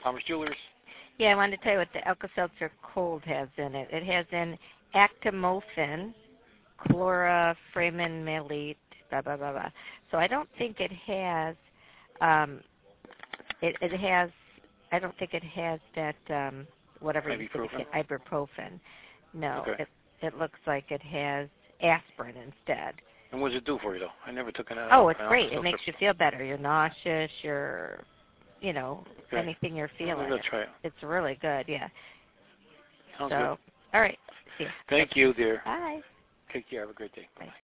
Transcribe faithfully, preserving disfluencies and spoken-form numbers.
Palmer's Jewelers. Yeah, I wanted to tell you what the Alka-Seltzer Cold has in it. It has in actimophen, chlorpheniramine, blah, blah, blah, blah. So I don't think it has, um, it, it has, I don't think it has that, um, whatever you Ibuprofen? said, ibuprofen. No, Okay. it, it looks like it has aspirin instead. And what does it do for you, though? I never took an uh, Oh, it's an great. It Alka-Seltzer. makes you feel better. You're nauseous. You're, you know, Okay. anything you're Well, feeling. maybe I'll try it. It's really good, yeah. Sounds so, good. all right. See ya. Thank you, dear. Bye. Take care. Have a great day. Bye.